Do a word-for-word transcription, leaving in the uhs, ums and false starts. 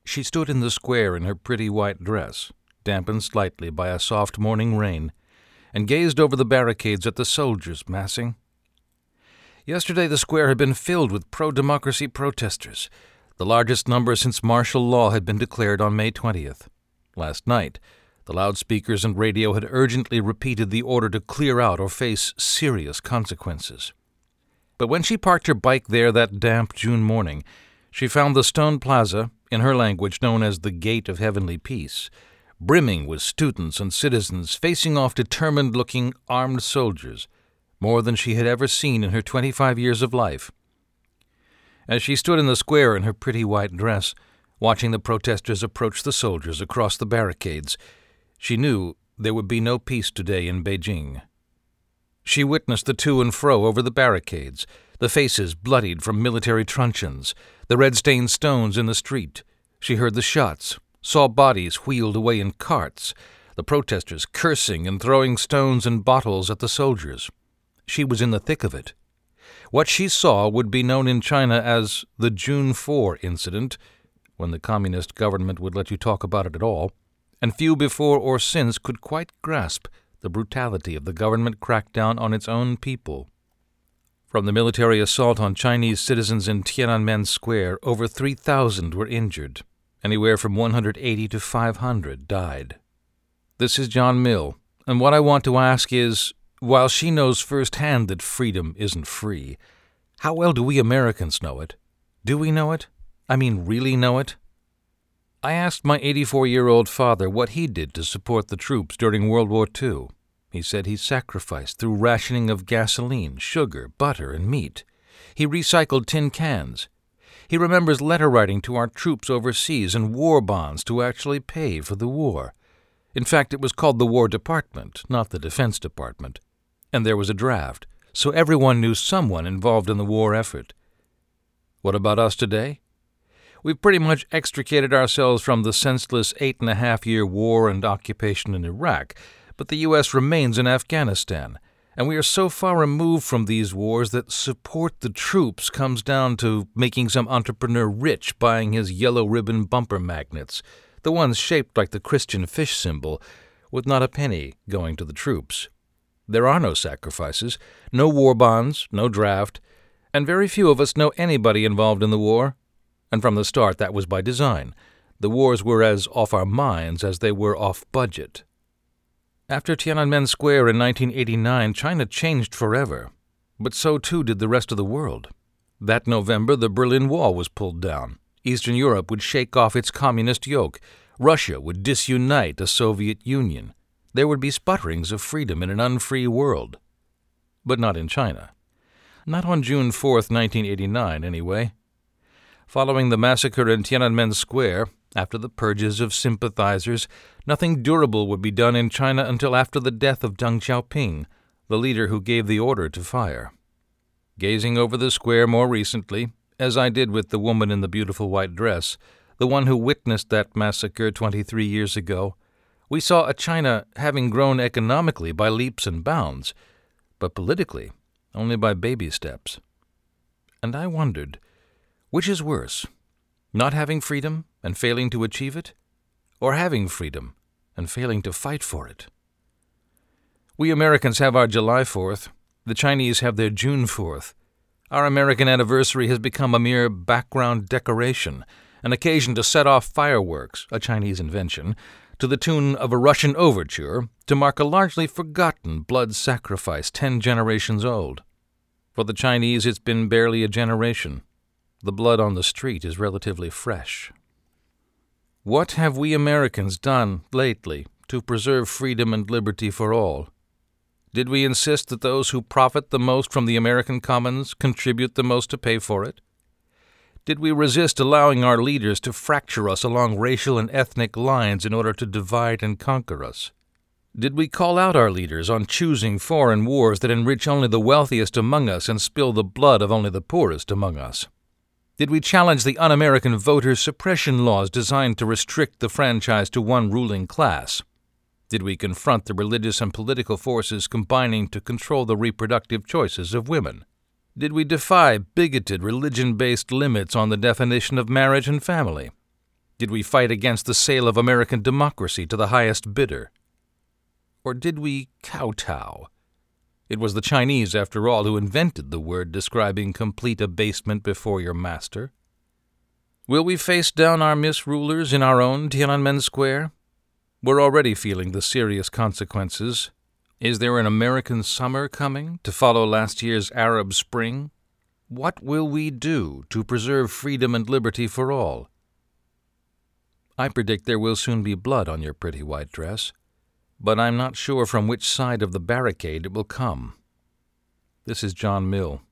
She stood in the square in her pretty white dress, dampened slightly by a soft morning rain, and gazed over the barricades at the soldiers massing. Yesterday the square had been filled with pro-democracy protesters. The largest number since martial law had been declared on May twentieth. Last night, the loudspeakers and radio had urgently repeated the order to clear out or face serious consequences. But when she parked her bike there that damp June morning, she found the stone plaza, in her language known as the Gate of Heavenly Peace, brimming with students and citizens facing off determined-looking armed soldiers, more than she had ever seen in her twenty-five years of life. As she stood in the square in her pretty white dress, watching the protesters approach the soldiers across the barricades, she knew there would be no peace today in Beijing. She witnessed the to and fro over the barricades, the faces bloodied from military truncheons, the red-stained stones in the street. She heard the shots, saw bodies wheeled away in carts, the protesters cursing and throwing stones and bottles at the soldiers. She was in the thick of it. What she saw would be known in China as the June fourth incident, when the communist government would let you talk about it at all, and few before or since could quite grasp the brutality of the government crackdown on its own people. From the military assault on Chinese citizens in Tiananmen Square, over three thousand were injured. Anywhere from one hundred eighty to five hundred died. This is John Mill, and what I want to ask is, while she knows firsthand that freedom isn't free, how well do we Americans know it? Do we know it? I mean, really know it? I asked my eighty-four-year-old father what he did to support the troops during World War Two. He said he sacrificed through rationing of gasoline, sugar, butter, and meat. He recycled tin cans. He remembers letter writing to our troops overseas and war bonds to actually pay for the war. In fact, it was called the War Department, not the Defense Department. And there was a draft, so everyone knew someone involved in the war effort. What about us today? We've pretty much extricated ourselves from the senseless eight-and-a-half-year war and occupation in Iraq, but the U S remains in Afghanistan, and we are so far removed from these wars that support the troops comes down to making some entrepreneur rich buying his yellow ribbon bumper magnets, the ones shaped like the Christian fish symbol, with not a penny going to the troops. There are no sacrifices, no war bonds, no draft, and very few of us know anybody involved in the war. And from the start that was by design. The wars were as off our minds as they were off budget. After Tiananmen Square in nineteen eighty-nine, China changed forever, but so too did the rest of the world. That November, the Berlin Wall was pulled down. Eastern Europe would shake off its communist yoke. Russia would disunite the Soviet Union. There would be sputterings of freedom in an unfree world. But not in China. Not on June fourth, nineteen eighty-nine, anyway. Following the massacre in Tiananmen Square, after the purges of sympathizers, nothing durable would be done in China until after the death of Deng Xiaoping, the leader who gave the order to fire. Gazing over the square more recently, as I did with the woman in the beautiful white dress, the one who witnessed that massacre twenty-three years ago, we saw a China having grown economically by leaps and bounds, but politically only by baby steps. And I wondered, which is worse, not having freedom and failing to achieve it, or having freedom and failing to fight for it? We Americans have our July fourth. The Chinese have their June fourth. Our American anniversary has become a mere background decoration, an occasion to set off fireworks, a Chinese invention, to the tune of a Russian overture to mark a largely forgotten blood sacrifice ten generations old. For the Chinese, it's been barely a generation. The blood on the street is relatively fresh. What have we Americans done lately to preserve freedom and liberty for all? Did we insist that those who profit the most from the American commons contribute the most to pay for it? Did we resist allowing our leaders to fracture us along racial and ethnic lines in order to divide and conquer us? Did we call out our leaders on choosing foreign wars that enrich only the wealthiest among us and spill the blood of only the poorest among us? Did we challenge the un-American voter suppression laws designed to restrict the franchise to one ruling class? Did we confront the religious and political forces combining to control the reproductive choices of women? Did we defy bigoted religion-based limits on the definition of marriage and family? Did we fight against the sale of American democracy to the highest bidder? Or did we kowtow? It was the Chinese, after all, who invented the word describing complete abasement before your master. Will we face down our misrulers in our own Tiananmen Square? We're already feeling the serious consequences. Is there an American summer coming to follow last year's Arab Spring? What will we do to preserve freedom and liberty for all? I predict there will soon be blood on your pretty white dress, but I'm not sure from which side of the barricade it will come. This is John Mill.